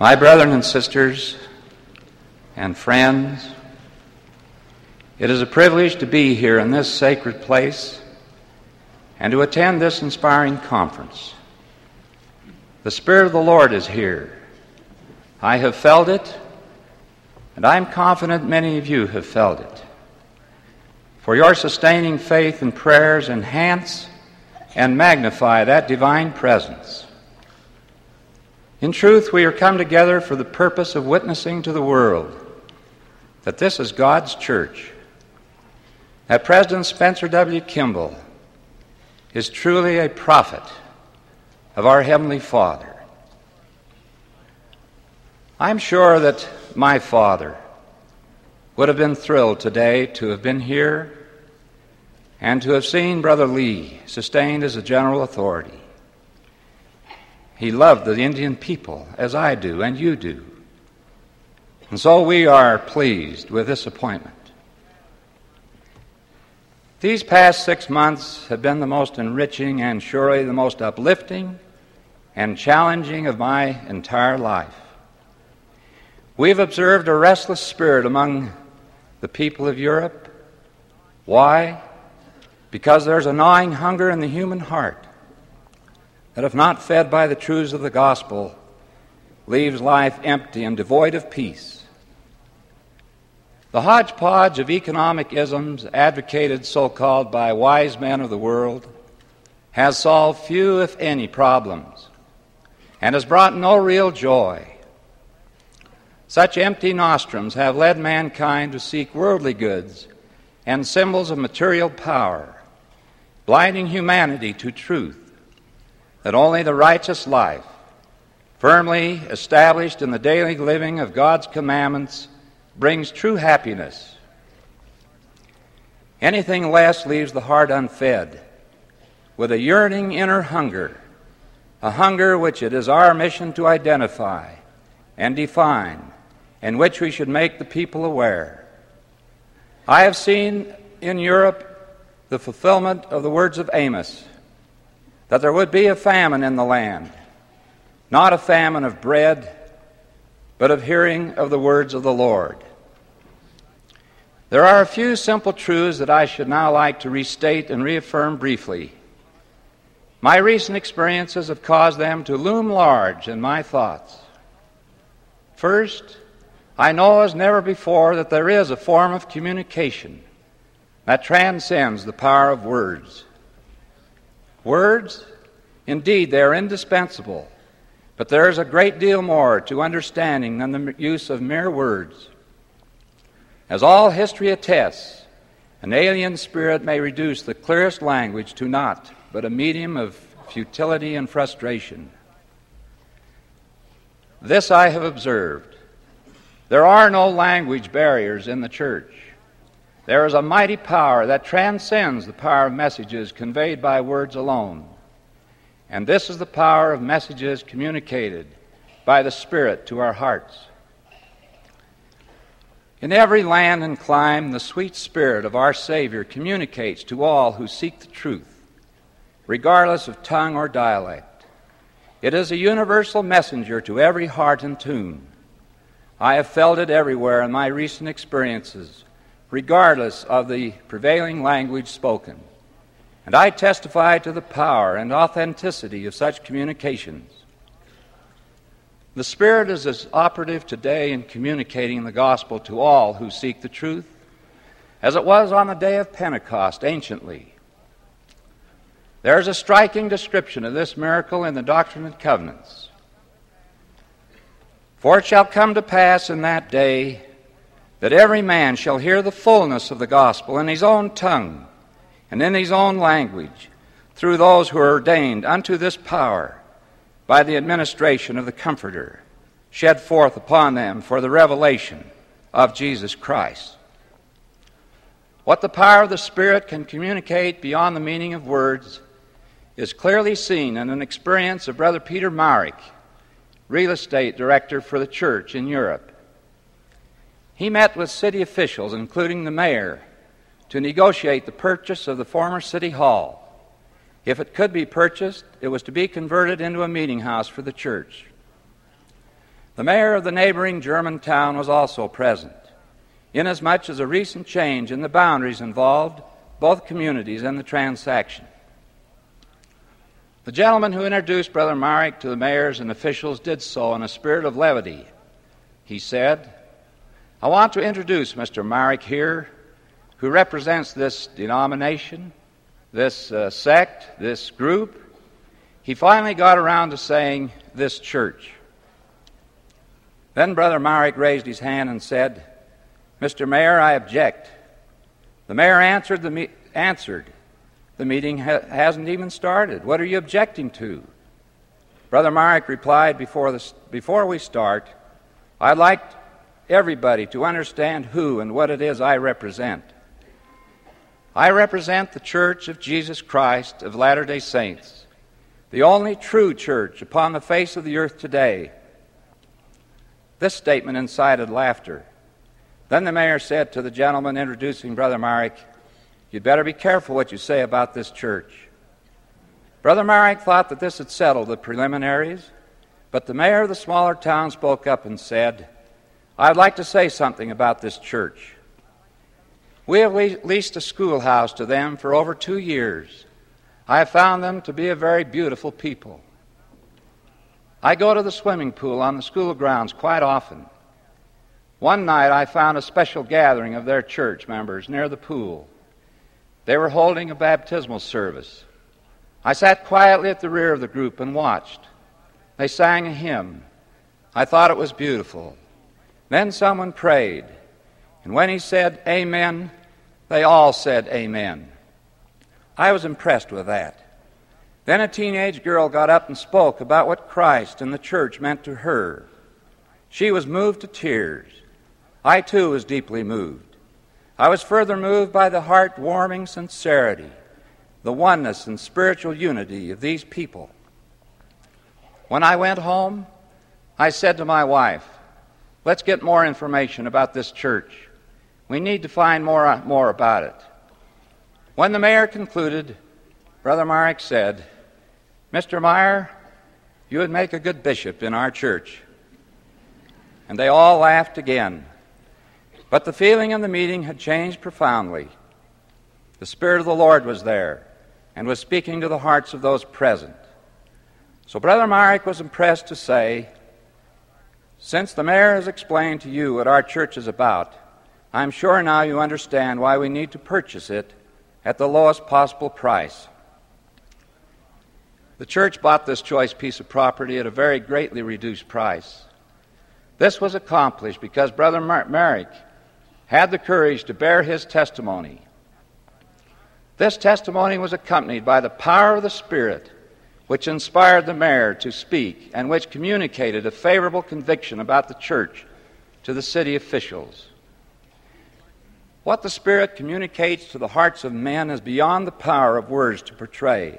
My brethren and sisters and friends, it is a privilege to be here in this sacred place and to attend this inspiring conference. The Spirit of the Lord is here. I have felt it, and I am confident many of you have felt it. For your sustaining faith and prayers enhance and magnify that divine presence. In truth, we are come together for the purpose of witnessing to the world that this is God's church, that President Spencer W. Kimball is truly a prophet of our Heavenly Father. I'm sure that my father would have been thrilled today to have been here and to have seen Brother Lee sustained as a general authority. He loved the Indian people, as I do and you do. And so we are pleased with this appointment. These past 6 months have been the most enriching and surely the most uplifting and challenging of my entire life. We've observed a restless spirit among the people of Europe. Why? Because there's a gnawing hunger in the human heart that, if not fed by the truths of the gospel, leaves life empty and devoid of peace. The hodgepodge of economic isms advocated so-called by wise men of the world has solved few, if any, problems and has brought no real joy. Such empty nostrums have led mankind to seek worldly goods and symbols of material power, blinding humanity to truth that only the righteous life, firmly established in the daily living of God's commandments, brings true happiness. Anything less leaves the heart unfed, with a yearning inner hunger, a hunger which it is our mission to identify and define, and which we should make the people aware. I have seen in Europe the fulfillment of the words of Amos, that there would be a famine in the land, not a famine of bread, but of hearing of the words of the Lord. There are a few simple truths that I should now like to restate and reaffirm briefly. My recent experiences have caused them to loom large in my thoughts. First, I know as never before that there is a form of communication that transcends the power of words. Words, indeed, they are indispensable, but there is a great deal more to understanding than the use of mere words. As all history attests, an alien spirit may reduce the clearest language to naught but a medium of futility and frustration. This I have observed. There are no language barriers in the church. There is a mighty power that transcends the power of messages conveyed by words alone. And this is the power of messages communicated by the Spirit to our hearts. In every land and clime, the sweet Spirit of our Savior communicates to all who seek the truth, regardless of tongue or dialect. It is a universal messenger to every heart and tune. I have felt it everywhere in my recent experiences, regardless of the prevailing language spoken. And I testify to the power and authenticity of such communications. The Spirit is as operative today in communicating the gospel to all who seek the truth as it was on the day of Pentecost anciently. There is a striking description of this miracle in the Doctrine and Covenants. For it shall come to pass in that day that every man shall hear the fullness of the gospel in his own tongue and in his own language, through those who are ordained unto this power by the administration of the Comforter, shed forth upon them for the revelation of Jesus Christ. What the power of the Spirit can communicate beyond the meaning of words is clearly seen in an experience of Brother Peter Marek, real estate director for the church in Europe. He met with city officials, including the mayor, to negotiate the purchase of the former city hall. If it could be purchased, it was to be converted into a meeting house for the church. The mayor of the neighboring German town was also present, inasmuch as a recent change in the boundaries involved both communities in the transaction. The gentleman who introduced Brother Marek to the mayors and officials did so in a spirit of levity. He said, "I want to introduce Mr. Marek here, who represents this denomination, this sect, this group." He finally got around to saying, "this church." Then Brother Marek raised his hand and said, "Mr. Mayor, I object." The mayor answered, "The meeting hasn't even started. What are you objecting to?" Brother Marek replied, before we start, I'd like everybody to understand who and what it is I represent. I represent the Church of Jesus Christ of Latter-day Saints, the only true church upon the face of the earth today." This statement incited laughter. Then the mayor said to the gentleman introducing Brother Marek, "You'd better be careful what you say about this church." Brother Marek thought that this had settled the preliminaries, but the mayor of the smaller town spoke up and said, "I'd like to say something about this church. We have leased a schoolhouse to them for over 2 years. I have found them to be a very beautiful people. I go to the swimming pool on the school grounds quite often. One night I found a special gathering of their church members near the pool. They were holding a baptismal service. I sat quietly at the rear of the group and watched. They sang a hymn. I thought it was beautiful. Then someone prayed, and when he said amen, they all said amen. I was impressed with that. Then a teenage girl got up and spoke about what Christ and the church meant to her. She was moved to tears. I too was deeply moved. I was further moved by the heart-warming sincerity, the oneness and spiritual unity of these people. When I went home, I said to my wife, "Let's get more information about this church. We need to find more about it." When the mayor concluded, Brother Marek said, "Mr. Meyer, you would make a good bishop in our church." And they all laughed again. But the feeling of the meeting had changed profoundly. The Spirit of the Lord was there and was speaking to the hearts of those present. So Brother Marek was impressed to say, "Since the mayor has explained to you what our church is about, I'm sure now you understand why we need to purchase it at the lowest possible price." The church bought this choice piece of property at a very greatly reduced price. This was accomplished because Brother Marek had the courage to bear his testimony. This testimony was accompanied by the power of the Spirit, which inspired the mayor to speak and which communicated a favorable conviction about the church to the city officials. What the Spirit communicates to the hearts of men is beyond the power of words to portray.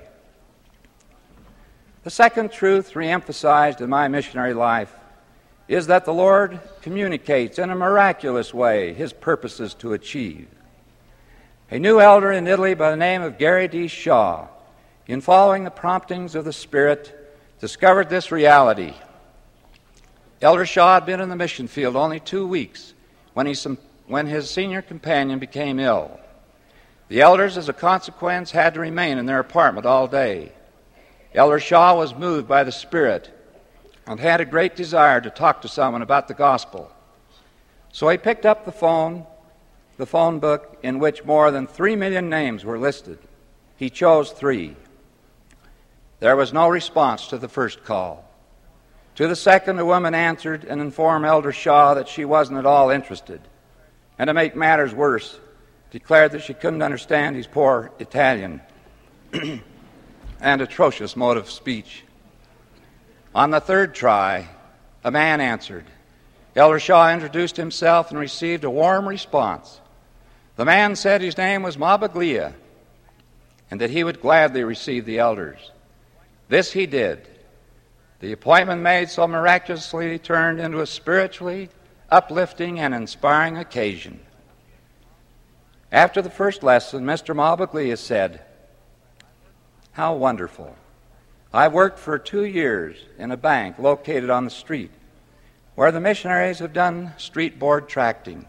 The second truth re-emphasized in my missionary life is that the Lord communicates in a miraculous way His purposes to achieve. A new elder in Italy by the name of Gary D. Shaw, in following the promptings of the Spirit, discovered this reality. Elder Shaw had been in the mission field only 2 weeks when his senior companion became ill. The elders, as a consequence, had to remain in their apartment all day. Elder Shaw was moved by the Spirit and had a great desire to talk to someone about the gospel. So he picked up the phone book in which more than 3 million names were listed. He chose 3. There was no response to the first call. To the second, a woman answered and informed Elder Shaw that she wasn't at all interested, and to make matters worse, declared that she couldn't understand his poor Italian and atrocious mode of speech. On the third try, a man answered. Elder Shaw introduced himself and received a warm response. The man said his name was Mabaglia and that he would gladly receive the elders. This he did. The appointment made so miraculously turned into a spiritually uplifting and inspiring occasion. After the first lesson, Mr. Mabaglia said, "How wonderful. I worked for 2 years in a bank located on the street. where the missionaries have done street board tracting.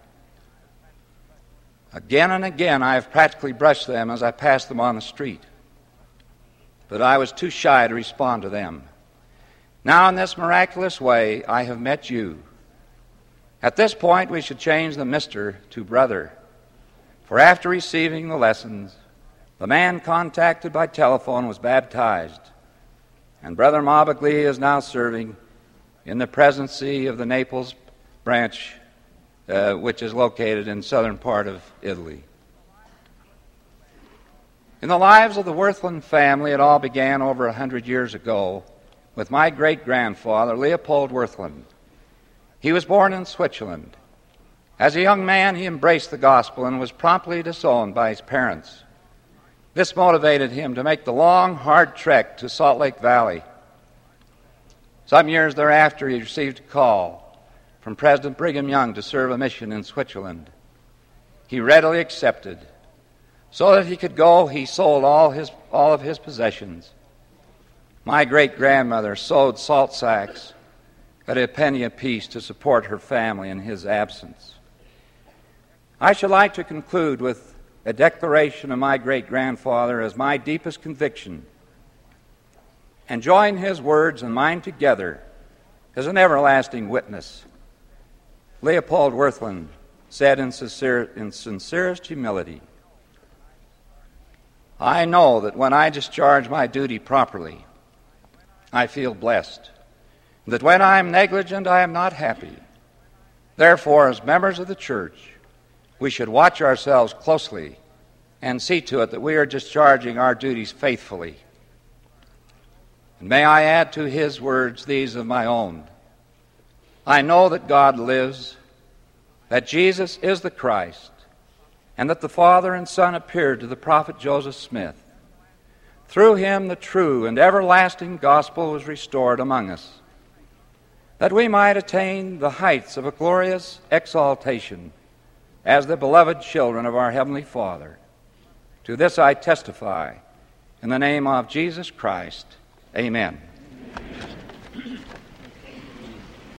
Again and again I have practically brushed them as I passed them on the street, but I was too shy to respond to them. Now in this miraculous way I have met you. At this point we should change the Mr. to brother, for after receiving the lessons, the man contacted by telephone was baptized, and Brother Mabaglia is now serving in the presidency of the Naples branch, which is located in southern part of Italy. In the lives of the Wirthlin family, it all began over 100 years ago with my great-grandfather, Leopold Wirthlin. He was born in Switzerland. As a young man, he embraced the gospel and was promptly disowned by his parents. This motivated him to make the long, hard trek to Salt Lake Valley. Some years thereafter, he received a call from President Brigham Young to serve a mission in Switzerland. He readily accepted. So that he could go, he sold all of his possessions. My great-grandmother sewed salt sacks at a penny apiece to support her family in his absence. I should like to conclude with a declaration of my great-grandfather as my deepest conviction, and join his words and mine together as an everlasting witness. Leopold Wirthlin said in sincerest humility, "I know that when I discharge my duty properly, I feel blessed, that when I am negligent, I am not happy. Therefore, as members of the church, we should watch ourselves closely and see to it that we are discharging our duties faithfully." And may I add to his words these of my own. I know that God lives, that Jesus is the Christ, and that the Father and Son appeared to the prophet Joseph Smith. Through him the true and everlasting gospel was restored among us, that we might attain the heights of a glorious exaltation as the beloved children of our Heavenly Father. To this I testify in the name of Jesus Christ. Amen.